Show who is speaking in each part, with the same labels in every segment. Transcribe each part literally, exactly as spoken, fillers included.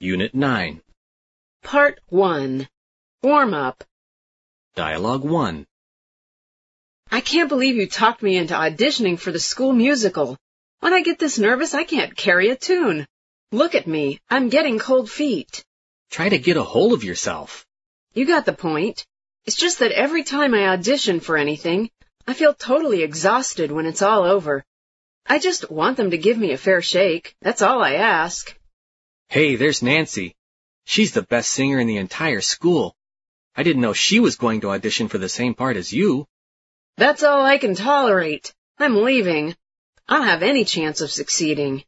Speaker 1: Unit nine.
Speaker 2: Part one. Warm-up.
Speaker 1: Dialogue one.
Speaker 2: I can't believe you talked me into auditioning for the school musical. When I get this nervous, I can't carry a tune. Look at me. I'm getting cold feet.
Speaker 1: Try to get a hold of yourself.
Speaker 2: You got the point. It's just that every time I audition for anything, I feel totally exhausted when it's all over. I just want them to give me a fair shake. That's all I ask.
Speaker 1: Hey, there's Nancy. She's the best singer in the entire school. I didn't know she was going to audition for the same part as you.
Speaker 2: That's all I can tolerate. I'm leaving. I don't have any chance of succeeding.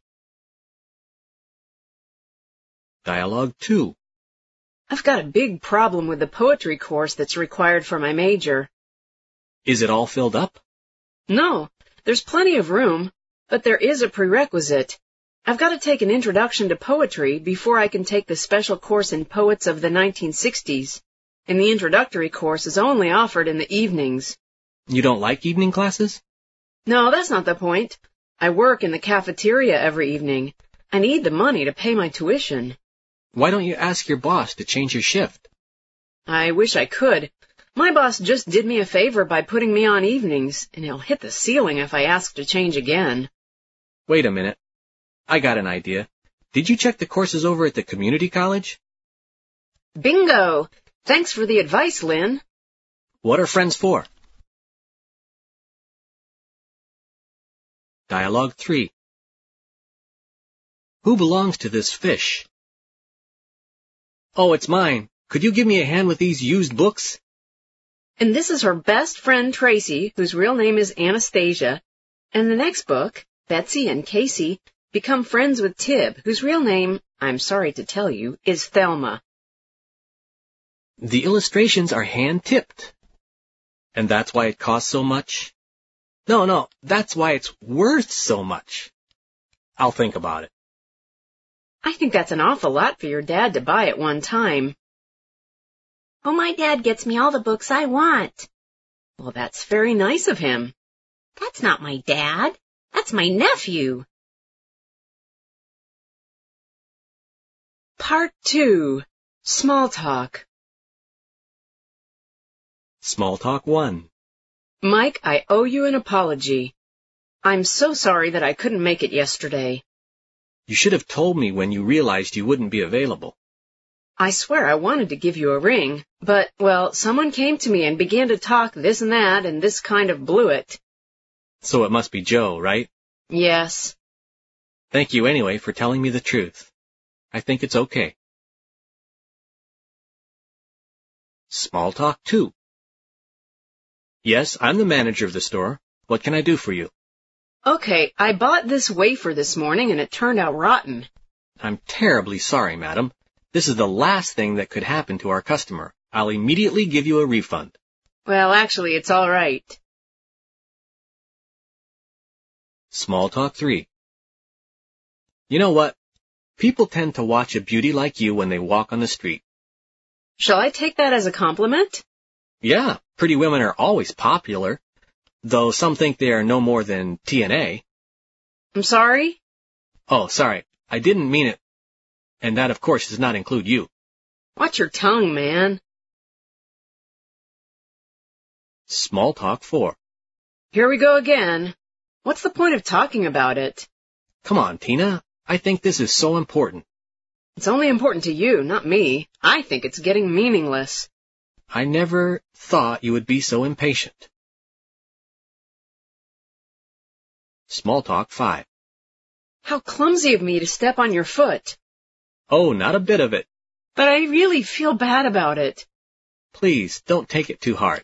Speaker 1: Dialogue two.
Speaker 2: I've got a big problem with the poetry course that's required for my major.
Speaker 1: Is it all filled up?
Speaker 2: No, there's plenty of room, but there is a prerequisite. I've got to take an introduction to poetry before I can take the special course in poets of the nineteen sixties, and the introductory course is only offered in the evenings.
Speaker 1: You don't like evening classes?
Speaker 2: No, that's not the point. I work in the cafeteria every evening. I need the money to pay my tuition.
Speaker 1: Why don't you ask your boss to change your shift?
Speaker 2: I wish I could. My boss just did me a favor by putting me on evenings, and he'll hit the ceiling if I ask to change again.
Speaker 1: Wait a minute. I got an idea. Did you check the courses over at the community college?
Speaker 2: Bingo! Thanks for the advice, Lynn.
Speaker 1: What are friends for? Dialogue three. Who belongs to this fish? Oh, it's mine. Could you give me a hand with these used books?
Speaker 2: And this is her best friend, Tracy, whose real name is Anastasia. And the next book, Betsy and Casey, become friends with Tib, whose real name, I'm sorry to tell you, is Thelma.
Speaker 1: The illustrations are hand-tipped. And that's why it costs so much? No, no, that's why it's worth so much. I'll think about it.
Speaker 2: I think that's an awful lot for your dad to buy at one time.
Speaker 3: Oh, my dad gets me all the books I want.
Speaker 2: Well, that's very nice of him.
Speaker 3: That's not my dad. That's my nephew.
Speaker 2: Part two. Small talk.
Speaker 1: Small talk one.
Speaker 2: Mike, I owe you an apology. I'm so sorry that I couldn't make it yesterday.
Speaker 1: You should have told me when you realized you wouldn't be available.
Speaker 2: I swear I wanted to give you a ring, but, well, someone came to me and began to talk this and that, and this kind of blew it.
Speaker 1: So it must be Joe, right?
Speaker 2: Yes.
Speaker 1: Thank you anyway for telling me the truth. I think it's okay. Small talk two. Yes, I'm the manager of the store. What can I do for you?
Speaker 2: Okay, I bought this wafer this morning and it turned out rotten.
Speaker 1: I'm terribly sorry, madam. This is the last thing that could happen to our customer. I'll immediately give you a refund.
Speaker 2: Well, actually, it's all right.
Speaker 1: Small talk three. You know what? People tend to watch a beauty like you when they walk on the street.
Speaker 2: Shall I take that as a compliment?
Speaker 1: Yeah, pretty women are always popular, though some think they are no more than T N A.
Speaker 2: I'm sorry?
Speaker 1: Oh, sorry. I didn't mean it. And that, of course, does not include you.
Speaker 2: Watch your tongue, man.
Speaker 1: Small talk four.
Speaker 2: Here we go again. What's the point of talking about it?
Speaker 1: Come on, Tina. I think this is so important.
Speaker 2: It's only important to you, not me. I think it's getting meaningless.
Speaker 1: I never thought you would be so impatient. Small talk five.
Speaker 2: How clumsy of me to step on your foot.
Speaker 1: Oh, not a bit of it.
Speaker 2: But I really feel bad about it.
Speaker 1: Please, don't take it too hard.